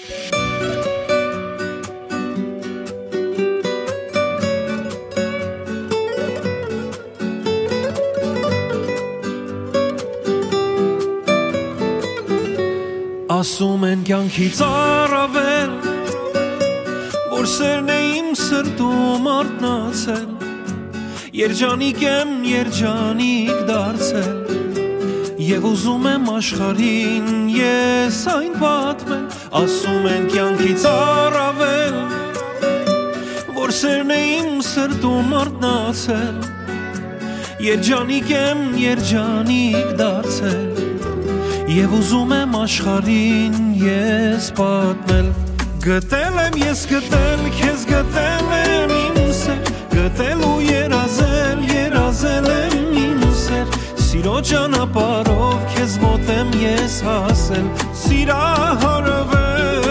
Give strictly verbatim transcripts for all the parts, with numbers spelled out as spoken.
Ասում են կյանքից առավել, որ սերն է իմ սրտում արթնացել, երջանիկ եմ, երջանիկ դարձել, և ուզում եմ աշխարհին ես այն պատմել։ Ասում են կյանքից առավել, որ սերն է իմ սրտում արթնացել, երջանիկ եմ, երջանիկ դարձել, և ուզում եմ աշխարհին ես պատմել։ Գտել եմ ես գտել, քեզ գտել եմ իմ սեր, գտել ու երազել, երազել եմ իմ սեր, սիրո ճանապարհով քեզ մոտ եմ ես հասել, սիրահարվել։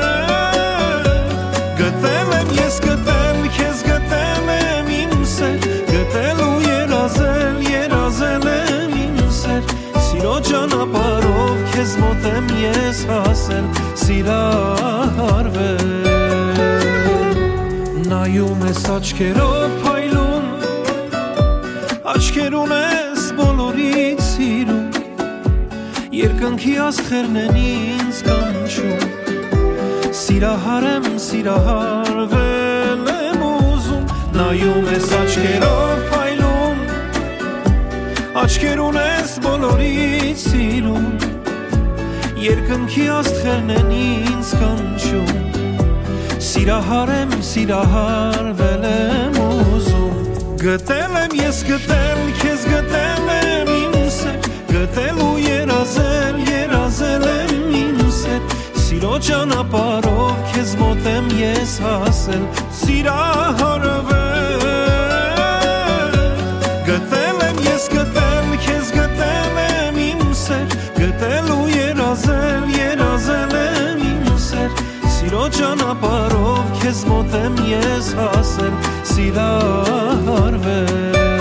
Գտել եմ ես գտել, քեզ գտել եմ իմ սեր, գտել ու երազել, երազել եմ իմ սեր, սիրո ճանապարհով քեզ մոտ եմ ես հասել, սիրահարվել։ Նայում ես աչքերով փայլուն, աչքեր ունես բոլորից սիրուն, երկնքի աստղերն են ինձ կանչում, սիրահար եմ, սիրահարվել եմ ուզում։ Նայում ես աչքերով փայլուն, աչքեր ունես բոլորից սիրուն, երկնքի աստղերն են ինձ կանչում, սիրահար եմ, սիրահարվել եմ ուզում։ Գտել եմ ես գտել, քեզ գտել եմ իմ սեր, գտել ու երազել, երազել եմ իմ սեր, սիրո ճանապարհով քեզ մոտ եմ ես հասել, սիրահարվել։ Գտել եմ ես գտել, քեզ գտել եմ իմ սեր, գտել ու երազել, երազել եմ իմ սեր, սիրո ճանապարհով քեզ մոտ եմ ես հասել, սիրահարվել։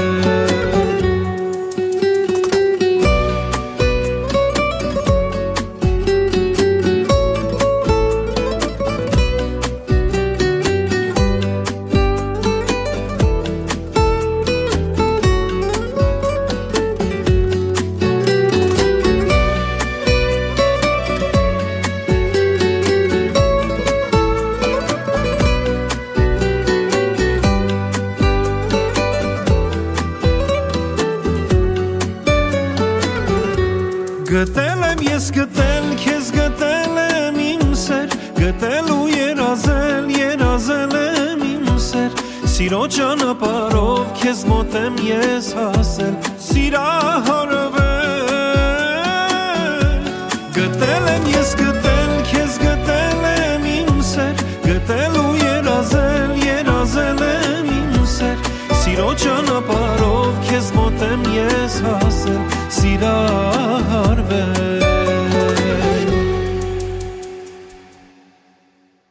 Գտել եմ ես գտել, քեզ գտել եմ իմ սեր, գտել ու երազել, երազել եմ իմ սեր, սիրո ճանապարհով քեզ մոտ եմ ես հասել, սիրահարվել։ Գտել եմ ես գտել, քեզ գտել եմ իմ սեր, գտել ու երազել, երազել եմ իմ սեր, սիրո ճանապարհով քեզ մոտ եմ ես հասել, սիրահարվել։